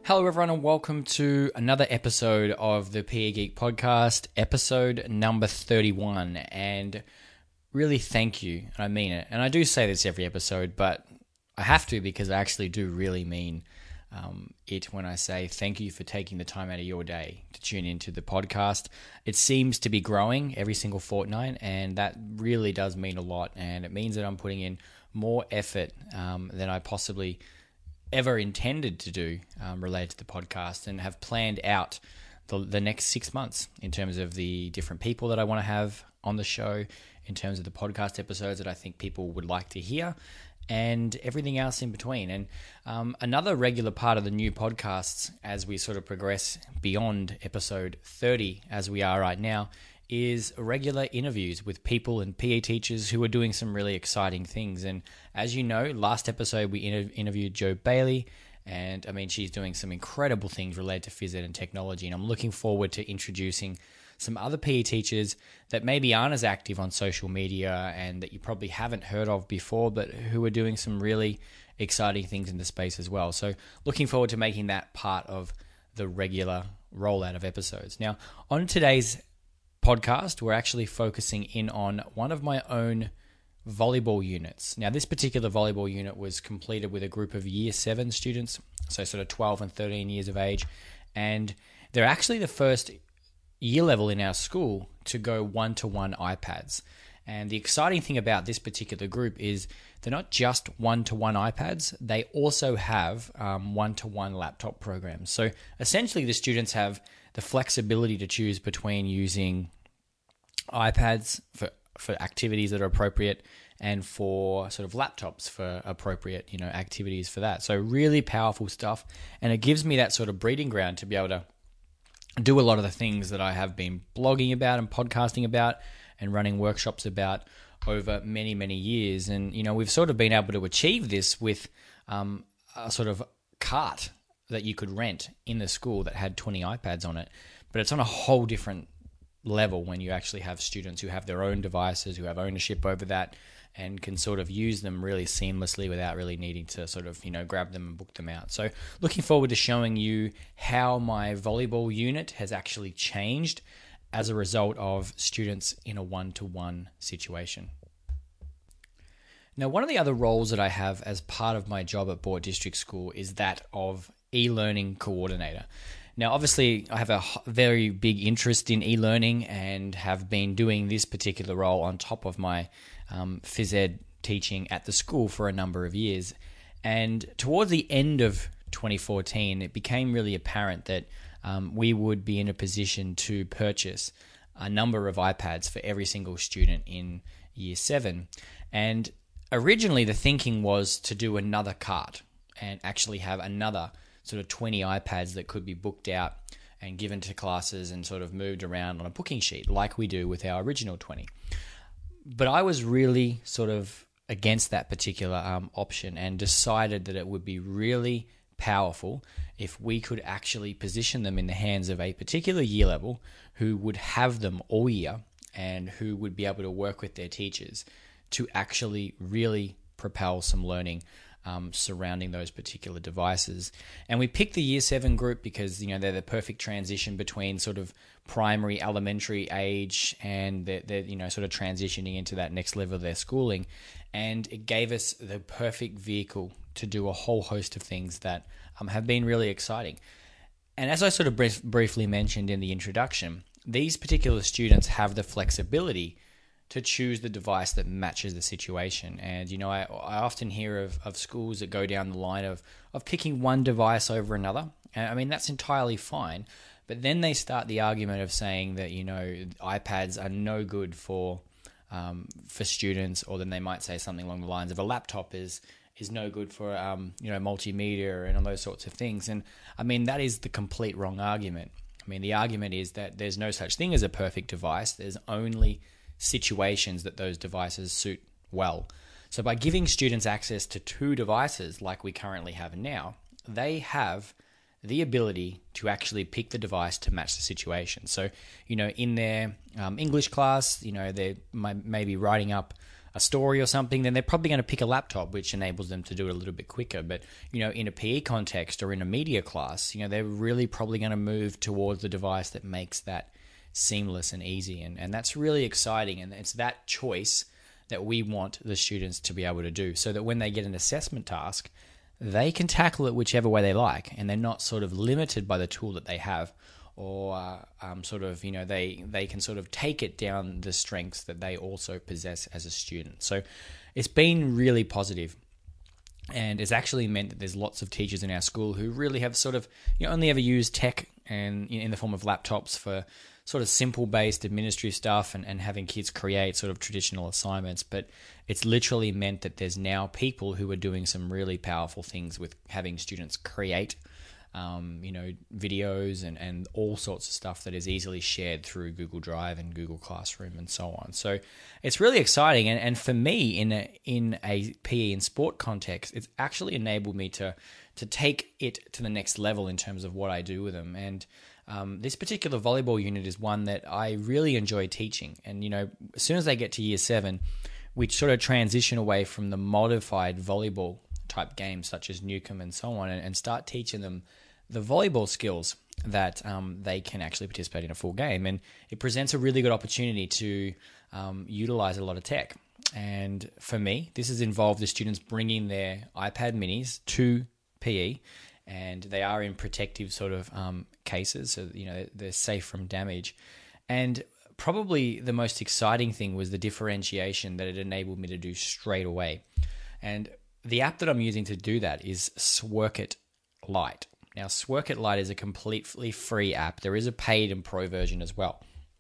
Hello, everyone, and welcome to another episode of the PE Geek Podcast, episode number 31. And really thank you, and I mean it. And I do say this every episode, but I have to because I actually do really mean it when I say thank you for taking the time out of your day to tune into the podcast. It seems to be growing every single fortnight, and that really does mean a lot. And it means that I'm putting in more effort than I possibly ever intended to do related to the podcast, and have planned out the next 6 months in terms of the different people that I want to have on the show, in terms of the podcast episodes that I think people would like to hear, and everything else in between. And another regular part of the new podcasts as we sort of progress beyond episode 30, as we are right now, is regular interviews with people and PE teachers who are doing some really exciting things. And as you know, last episode we interviewed Jo Bailey, and I mean, she's doing some incredible things related to phys ed and technology, and I'm looking forward to introducing some other PE teachers that maybe aren't as active on social media and that you probably haven't heard of before, but who are doing some really exciting things in the space as well. So looking forward to making that part of the regular rollout of episodes. Now, on today's podcast, we're actually focusing in on one of my own volleyball units. Now, this particular volleyball unit was completed with a group of Year 7 students, so sort of 12 and 13 years of age, and they're actually the first year level in our school to go one-to-one iPads. And the exciting thing about this particular group is they're not just one-to-one iPads, they also have one-to-one laptop programs. So essentially the students have the flexibility to choose between using iPads for activities that are appropriate and for sort of laptops for appropriate, activities for that. So really powerful stuff. And it gives me that sort of breeding ground to be able to do a lot of the things that I have been blogging about and podcasting about and running workshops about over many, many years. And, we've sort of been able to achieve this with a sort of cart that you could rent in the school that had 20 iPads on it. But it's on a whole different level when you actually have students who have their own devices, who have ownership over that, and can sort of use them really seamlessly without really needing to sort of, grab them and book them out. So looking forward to showing you how my volleyball unit has actually changed as a result of students in a one-to-one situation. Now, one of the other roles that I have as part of my job at Boort District School is that of e-learning coordinator. Now, obviously, I have a very big interest in e-learning and have been doing this particular role on top of my phys ed teaching at the school for a number of years. And towards the end of 2014, it became really apparent that we would be in a position to purchase a number of iPads for every single student in Year 7. And originally, the thinking was to do another cart and actually have another sort of 20 iPads that could be booked out and given to classes and sort of moved around on a booking sheet like we do with our original 20. But I was really sort of against that particular option and decided that it would be really powerful if we could actually position them in the hands of a particular year level who would have them all year and who would be able to work with their teachers to actually really propel some learning surrounding those particular devices. And we picked the Year 7 group because, they're the perfect transition between sort of primary, elementary age, and they're sort of transitioning into that next level of their schooling. And it gave us the perfect vehicle to do a whole host of things that have been really exciting. And as I sort of briefly mentioned in the introduction, these particular students have the flexibility to choose the device that matches the situation. And, I often hear of schools that go down the line of picking one device over another. And I mean, that's entirely fine. But then they start the argument of saying that, iPads are no good for students, or then they might say something along the lines of a laptop is no good for, multimedia and all those sorts of things. And I mean, that is the complete wrong argument. I mean, the argument is that there's no such thing as a perfect device. There's only situations that those devices suit well. So by giving students access to 2 devices like we currently have now, they have the ability to actually pick the device to match the situation. So, in their English class, they might maybe writing up a story or something, then they're probably going to pick a laptop, which enables them to do it a little bit quicker. But, in a PE context or in a media class, they're really probably going to move towards the device that makes that seamless and easy. And that's really exciting. And it's that choice that we want the students to be able to do, so that when they get an assessment task, they can tackle it whichever way they like, and they're not sort of limited by the tool that they have, or they can sort of take it down the strengths that they also possess as a student. So it's been really positive, and it's actually meant that there's lots of teachers in our school who really have sort of only ever used tech and in the form of laptops for sort of simple based administrative stuff and having kids create sort of traditional assignments. But it's literally meant that there's now people who are doing some really powerful things with having students create videos and all sorts of stuff that is easily shared through Google Drive and Google Classroom and so on. So it's really exciting. And for me, in a PE and sport context, it's actually enabled me to take it to the next level in terms of what I do with them. And this particular volleyball unit is one that I really enjoy teaching. And, as soon as they get to year 7, we sort of transition away from the modified volleyball type games such as Newcomb and so on, and start teaching them the volleyball skills that they can actually participate in a full game. And it presents a really good opportunity to utilize a lot of tech. And for me, this has involved the students bringing their iPad minis to PE, and they are in protective sort of cases, so they're safe from damage. And probably the most exciting thing was the differentiation that it enabled me to do straight away. And the app that I'm using to do that is Swirkit Lite. Now, Swirkit Lite is a completely free app. There is a paid and pro version as well.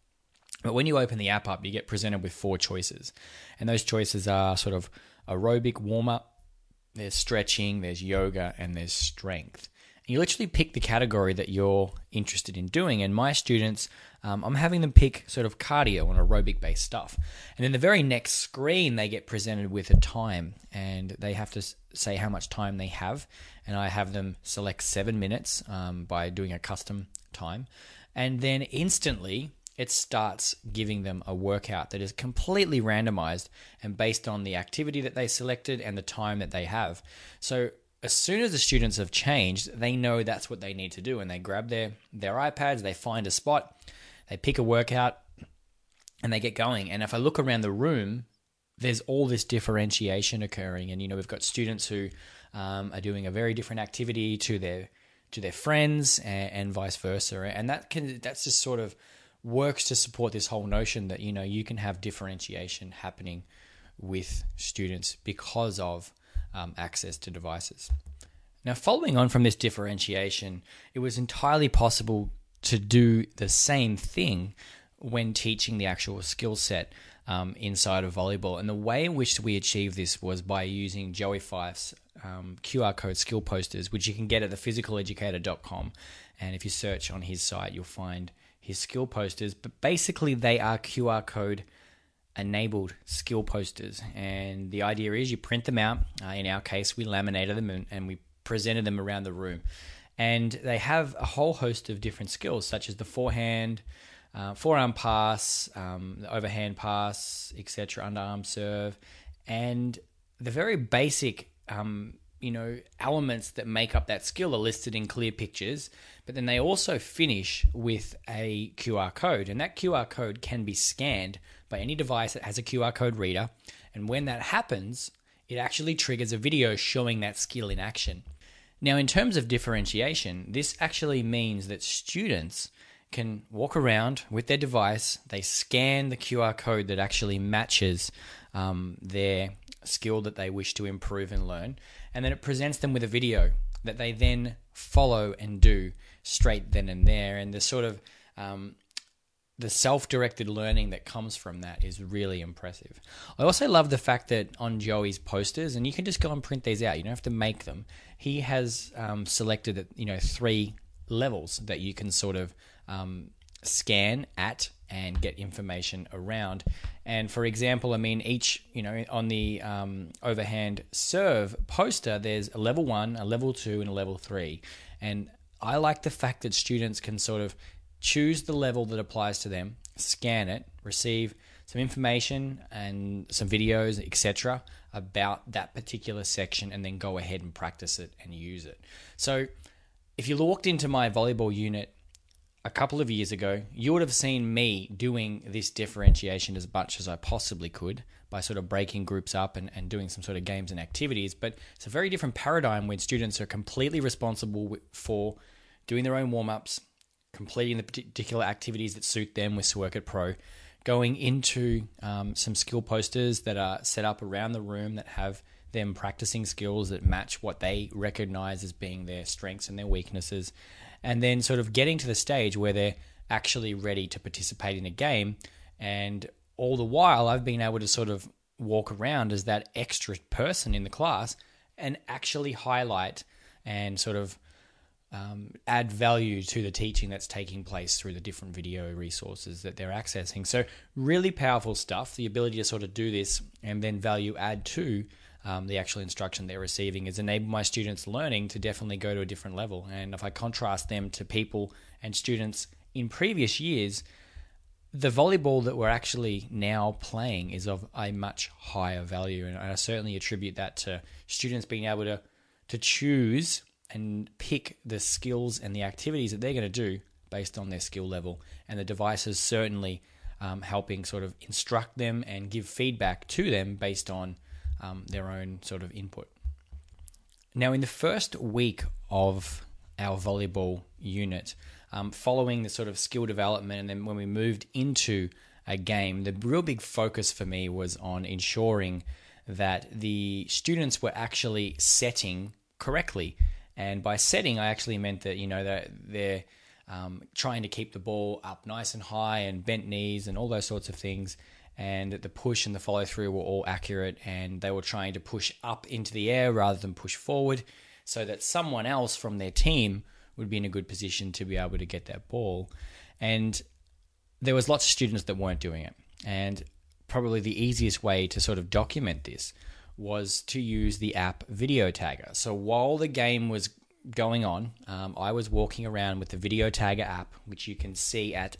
But when you open the app up, you get presented with 4 choices. And those choices are sort of aerobic warm-up, there's stretching, there's yoga, and there's strength. And you literally pick the category that you're interested in doing. And my students, I'm having them pick sort of cardio and aerobic-based stuff. And in the very next screen, they get presented with a time, and they have to say how much time they have. And I have them select 7 minutes by doing a custom time. And then instantly, it starts giving them a workout that is completely randomized and based on the activity that they selected and the time that they have. So as soon as the students have changed, they know that's what they need to do, and they grab their iPads, they find a spot, they pick a workout, and they get going. And if I look around the room, there's all this differentiation occurring. And we've got students who are doing a very different activity to their friends, and vice versa. And that's just sort of works to support this whole notion that you can have differentiation happening with students because of access to devices. Now, following on from this differentiation, it was entirely possible to do the same thing when teaching the actual skill set inside of volleyball. And the way in which we achieved this was by using Joey Fife's QR code skill posters, which you can get at thephysicaleducator.com. And if you search on his site, you'll find his skill posters. But basically, they are QR code enabled skill posters. And the idea is you print them out. In our case, we laminated them and we presented them around the room. And they have a whole host of different skills, such as the forehand, forearm pass, the overhand pass, etc., underarm serve, and the very basic elements that make up that skill are listed in clear pictures, but then they also finish with a QR code, and that QR code can be scanned by any device that has a QR code reader, and when that happens, it actually triggers a video showing that skill in action. Now, in terms of differentiation, this actually means that students can walk around with their device, they scan the QR code that actually matches their skill that they wish to improve and learn, and then it presents them with a video that they then follow and do straight then and there. And the sort of the self-directed learning that comes from that is really impressive. I also love the fact that on Joey's posters, and you can just go and print these out, you don't have to make them, he has selected 3 levels that you can sort of scan at and get information around. And for example, each, on the overhand serve poster, there's a level 1, a level 2, and a level 3. And I like the fact that students can sort of choose the level that applies to them, scan it, receive some information and some videos, etc., about that particular section, and then go ahead and practice it and use it. So if you walked into my volleyball unit a couple of years ago, you would have seen me doing this differentiation as much as I possibly could by sort of breaking groups up and doing some sort of games and activities. But it's a very different paradigm when students are completely responsible for doing their own warm-ups, completing the particular activities that suit them with Circuit Pro, going into some skill posters that are set up around the room that have them practicing skills that match what they recognize as being their strengths and their weaknesses, and then sort of getting to the stage where they're actually ready to participate in a game. And all the while, I've been able to sort of walk around as that extra person in the class and actually highlight and sort of add value to the teaching that's taking place through the different video resources that they're accessing. So really powerful stuff. The ability to sort of do this and then value add to the actual instruction they're receiving has enabled my students' learning to definitely go to a different level. And if I contrast them to people and students in previous years, the volleyball that we're actually now playing is of a much higher value. And I certainly attribute that to students being able to choose and pick the skills and the activities that they're going to do based on their skill level. And the devices certainly helping sort of instruct them and give feedback to them based on their own sort of input. Now, in the first week of our volleyball unit, following the sort of skill development, and then when we moved into a game, the real big focus for me was on ensuring that the students were actually setting correctly. And by setting, I actually meant that, that they're trying to keep the ball up nice and high and bent knees and all those sorts of things, and that the push and the follow through were all accurate, and they were trying to push up into the air rather than push forward, so that someone else from their team would be in a good position to be able to get that ball. And there was lots of students that weren't doing it. And probably the easiest way to sort of document this was to use the app Video Tagger. So while the game was going on, I was walking around with the Video Tagger app, which you can see at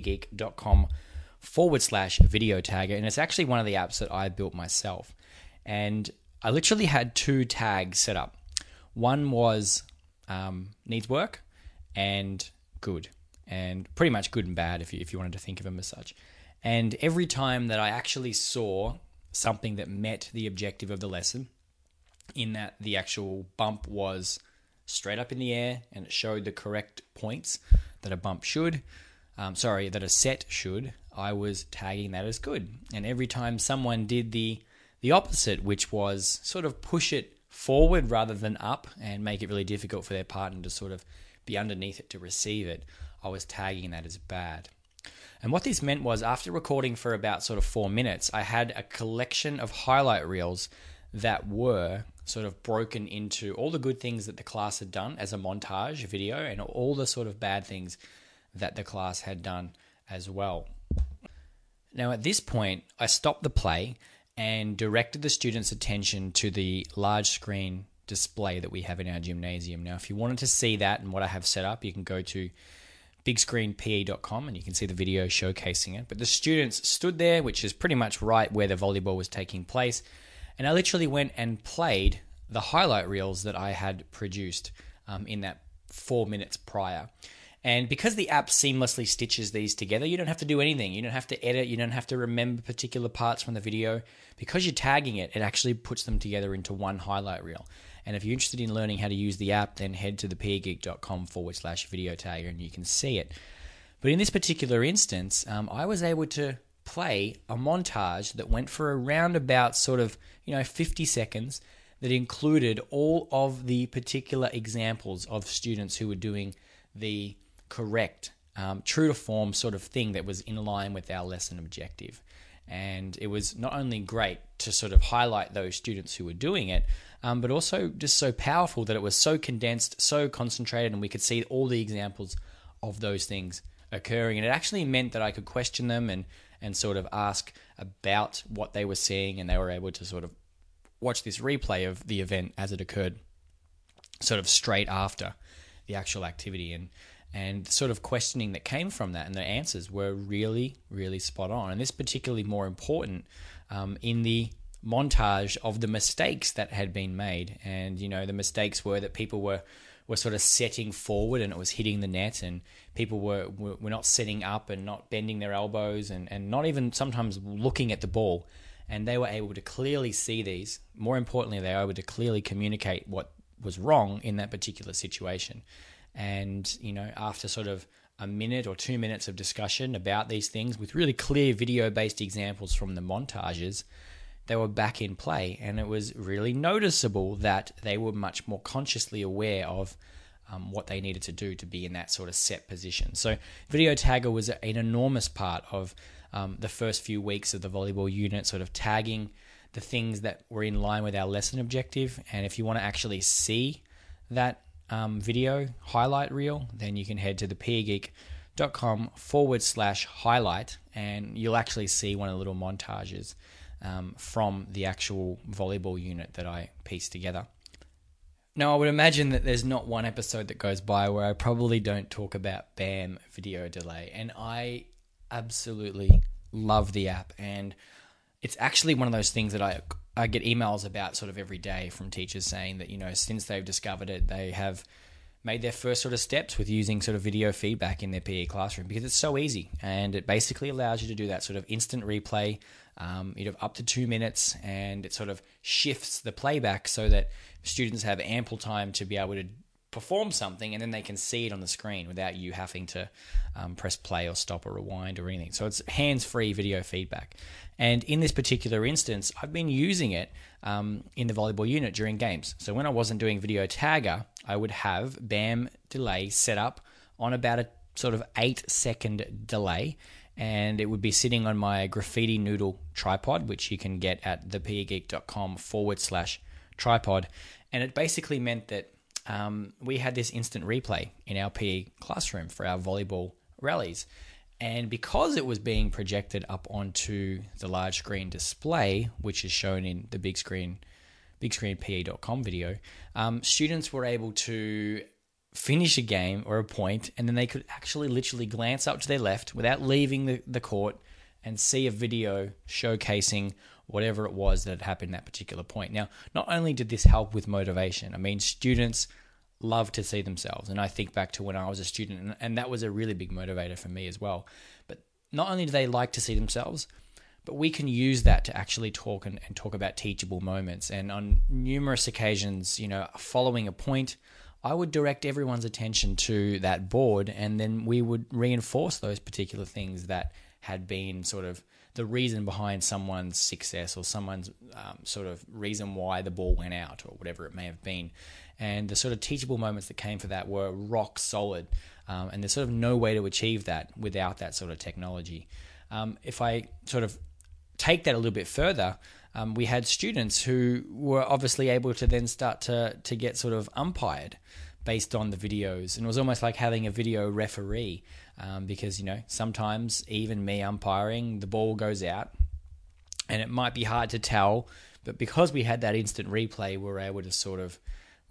thepeergeek.com/Video Tagger. And it's actually one of the apps that I built myself. And I literally had 2 tags set up. One was needs work and good, and pretty much good and bad if you wanted to think of them as such. And every time that I actually saw something that met the objective of the lesson, in that the actual bump was straight up in the air and it showed the correct points that a bump should, that a set should, I was tagging that as good. And every time someone did the opposite, which was sort of push it forward rather than up and make it really difficult for their partner to sort of be underneath it to receive it, I was tagging that as bad. And what this meant was, after recording for about sort of 4 minutes, I had a collection of highlight reels that were sort of broken into all the good things that the class had done as a montage video, and all the sort of bad things that the class had done as well. Now, at this point, I stopped the play and directed the students' attention to the large screen display that we have in our gymnasium. Now, if you wanted to see that and what I have set up, you can go to bigscreenpe.com and you can see the video showcasing it. But the students stood there, which is pretty much right where the volleyball was taking place, and I literally went and played the highlight reels that I had produced in that 4 minutes prior. And because the app seamlessly stitches these together, you don't have to do anything. You don't have to edit. You don't have to remember particular parts from the video. Because you're tagging it, it actually puts them together into one highlight reel. And if you're interested in learning how to use the app, then head to thepeergeek.com/Video Tagger and you can see it. But in this particular instance, I was able to play a montage that went for around about sort of 50 seconds that included all of the particular examples of students who were doing the correct, true to form sort of thing that was in line with our lesson objective. And it was not only great to sort of highlight those students who were doing it, but also just so powerful that it was so condensed, so concentrated, and we could see all the examples of those things occurring. And it actually meant that I could question them and sort of ask about what they were seeing, and they were able to sort of watch this replay of the event as it occurred sort of straight after the actual activity. and the sort of questioning that came from that and the answers were really, really spot on. And this particularly more important in the montage of the mistakes that had been made. And, the mistakes were that people were sort of setting forward and it was hitting the net, and people were not setting up and not bending their elbows and not even sometimes looking at the ball. And they were able to clearly see these. More importantly, they were able to clearly communicate what was wrong in that particular situation. And, after sort of a minute or 2 minutes of discussion about these things with really clear video-based examples from the montages, they were back in play. And it was really noticeable that they were much more consciously aware of what they needed to do to be in that sort of set position. So Video Tagger was an enormous part of the first few weeks of the volleyball unit, sort of tagging the things that were in line with our lesson objective. And if you want to actually see that video highlight reel, then you can head to the peergeek.com/highlight, and you'll actually see one of the little montages from the actual volleyball unit that I pieced together. Now, I would imagine that there's not one episode that goes by where I probably don't talk about BAM video delay, and I absolutely love the app. And it's actually one of those things that I get emails about sort of every day from teachers saying that, since they've discovered it, they have made their first sort of steps with using sort of video feedback in their PE classroom, because it's so easy, and it basically allows you to do that sort of instant replay, up to 2 minutes, and it sort of shifts the playback so that students have ample time to be able to perform something, and then they can see it on the screen without you having to press play or stop or rewind or anything. So it's hands-free video feedback. And in this particular instance, I've been using it in the volleyball unit during games. So when I wasn't doing Video Tagger, I would have BAM delay set up on about a sort of 8-second delay, and it would be sitting on my Graffiti Noodle tripod, which you can get at thepeergeek.com/tripod. And it basically meant that we had this instant replay in our PE classroom for our volleyball rallies. And because it was being projected up onto the large screen display, which is shown in the bigscreenpe.com video, students were able to finish a game or a point, and then they could actually literally glance up to their left without leaving the court and see a video showcasing whatever it was that had happened at that particular point. Now, not only did this help with motivation, I mean, students love to see themselves. And I think back to when I was a student, and that was a really big motivator for me as well. But not only do they like to see themselves, but we can use that to actually talk and talk about teachable moments. And on numerous occasions, following a point, I would direct everyone's attention to that board, and then we would reinforce those particular things that had been sort of the reason behind someone's success or someone's sort of reason why the ball went out or whatever it may have been. And the sort of teachable moments that came for that were rock solid. And there's sort of no way to achieve that without that sort of technology. If I sort of take that a little bit further, we had students who were obviously able to then start to get sort of umpired based on the videos. And it was almost like having a video referee, because, sometimes even me umpiring, the ball goes out and it might be hard to tell, but because we had that instant replay, we're able to sort of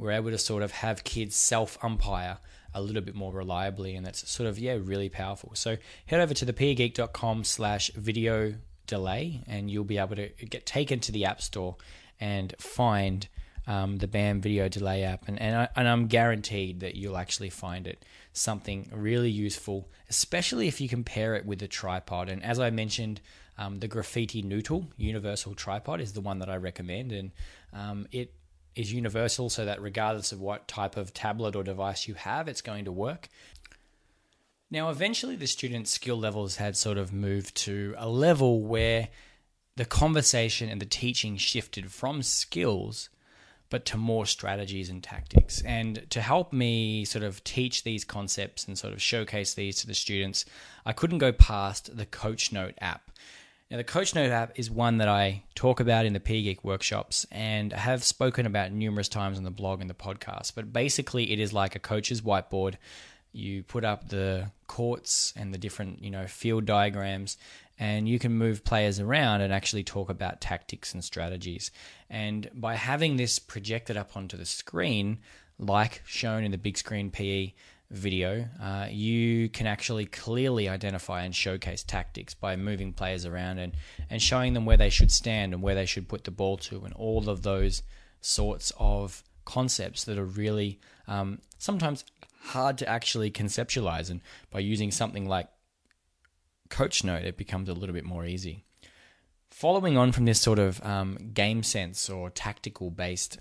have kids self-umpire a little bit more reliably, and that's sort of, really powerful. So head over to thepeergeek.com/video delay, and you'll be able to get taken to the App Store and find the BAM video delay app, and I'm guaranteed that you'll actually find it something really useful, especially if you compare it with the tripod. And as I mentioned, the Graffiti Noodle universal tripod is the one that I recommend, and it is universal so that regardless of what type of tablet or device you have, it's going to work. Now, eventually the students' skill levels had sort of moved to a level where the conversation and the teaching shifted from skills but to more strategies and tactics. And to help me sort of teach these concepts and sort of showcase these to the students, I couldn't go past the CoachNote app. Now, the CoachNote app is one that I talk about in the PE Geek workshops and have spoken about numerous times on the blog and the podcast. But basically, it is like a coach's whiteboard. You put up the courts and the different, field diagrams, and you can move players around and actually talk about tactics and strategies. And by having this projected up onto the screen, like shown in the Big Screen PE video, you can actually clearly identify and showcase tactics by moving players around and showing them where they should stand and where they should put the ball to, and all of those sorts of concepts that are really sometimes hard to actually conceptualize. And by using something like Coach Note, it becomes a little bit more easy. Following on from this sort of game sense or tactical based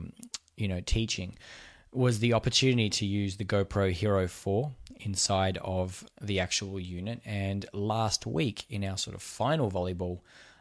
teaching was the opportunity to use the GoPro Hero 4 inside of the actual unit. And last week in our sort of final volleyball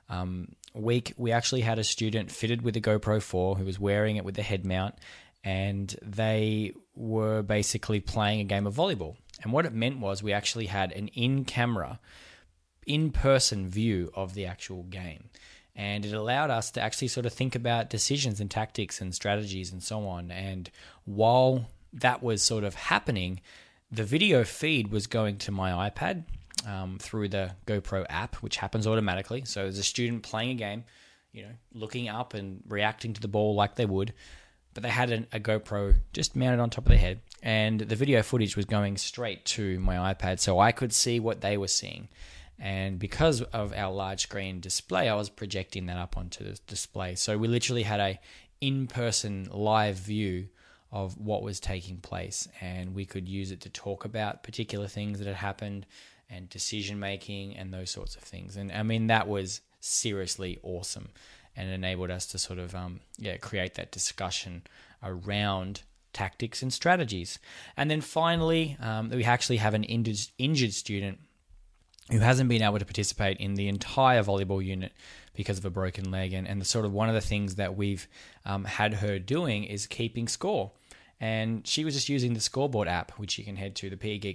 week, we actually had a student fitted with the GoPro 4 who was wearing it with the head mount, and they were basically playing a game of volleyball. And what it meant was we actually had an in-camera, in-person view of the actual game. And it allowed us to actually sort of think about decisions and tactics and strategies and so on. And while that was sort of happening, the video feed was going to my iPad through the GoPro app, which happens automatically. So as a student playing a game, looking up and reacting to the ball like they would, but they had a GoPro just mounted on top of their head, and the video footage was going straight to my iPad so I could see what they were seeing. And because of our large screen display, I was projecting that up onto the display. So we literally had a in-person live view of what was taking place, and we could use it to talk about particular things that had happened and decision-making and those sorts of things. And I mean, that was seriously awesome, and enabled us to sort of create that discussion around tactics and strategies. And then finally, we actually have an injured student who hasn't been able to participate in the entire volleyball unit because of a broken leg. And the sort of one of the things that we've had her doing is keeping score. And she was just using the scoreboard app, which you can head to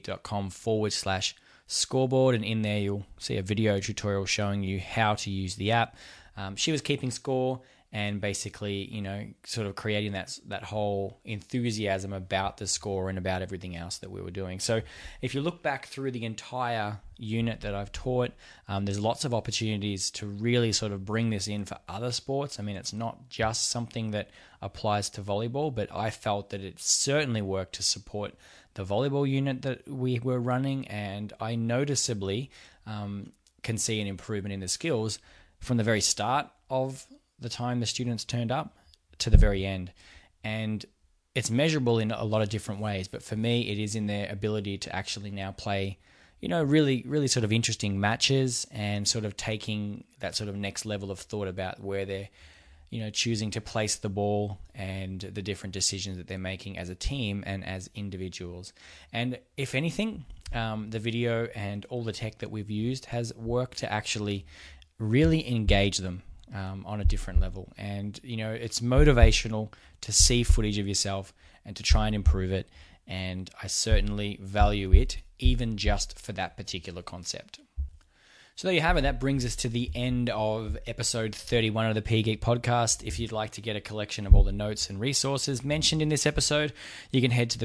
thepegeek.com/scoreboard. And in there, you'll see a video tutorial showing you how to use the app. She was keeping score and basically, sort of creating that whole enthusiasm about the score and about everything else that we were doing. So if you look back through the entire unit that I've taught, there's lots of opportunities to really sort of bring this in for other sports. I mean, it's not just something that applies to volleyball, but I felt that it certainly worked to support the volleyball unit that we were running, and I noticeably can see an improvement in the skills from the very start of the time the students turned up to the very end. And it's measurable in a lot of different ways, but for me, it is in their ability to actually now play, really, really sort of interesting matches and sort of taking that sort of next level of thought about where they're, choosing to place the ball and the different decisions that they're making as a team and as individuals. And if anything, the video and all the tech that we've used has worked to actually really engage them on a different level. And, it's motivational to see footage of yourself and to try and improve it. And I certainly value it, even just for that particular concept. So there you have it. That brings us to the end of episode 31 of the PE Geek podcast. If you'd like to get a collection of all the notes and resources mentioned in this episode, you can head to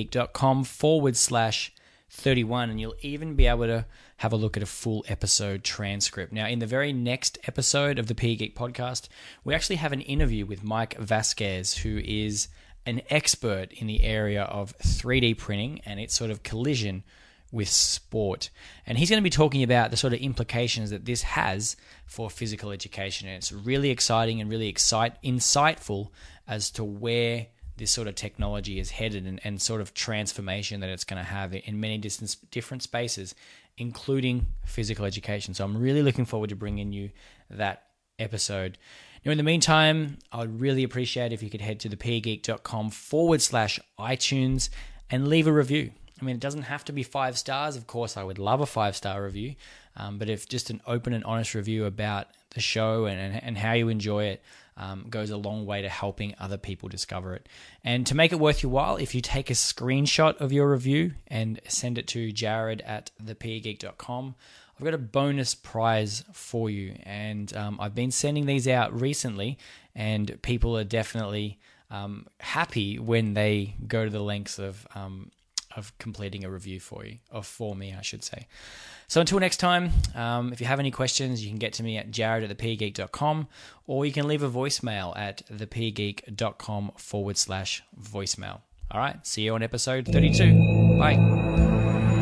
thepegeek.com/31, and you'll even be able to have a look at a full episode transcript. Now, in the very next episode of the PE Geek podcast, we actually have an interview with Mike Vasquez, who is an expert in the area of 3D printing and its sort of collision with sport. And he's going to be talking about the sort of implications that this has for physical education. And it's really exciting and really insightful as to where this sort of technology is headed and sort of transformation that it's going to have in many different spaces, including physical education. So I'm really looking forward to bringing you that episode. Now, in the meantime, I'd really appreciate if you could head to thepegeek.com/iTunes and leave a review. I mean, it doesn't have to be 5 stars. Of course, I would love a 5-star review. But if just an open and honest review about the show and how you enjoy it goes a long way to helping other people discover it. And to make it worth your while, if you take a screenshot of your review and send it to jared@thepegeek.com, I've got a bonus prize for you. And I've been sending these out recently, and people are definitely happy when they go to the lengths of completing a review for you, or for me, I should say. So until next time, if you have any questions, you can get to me at jared@thepegeek.com, or you can leave a voicemail at thepegeek.com/voicemail. All right, see you on episode 32. Bye.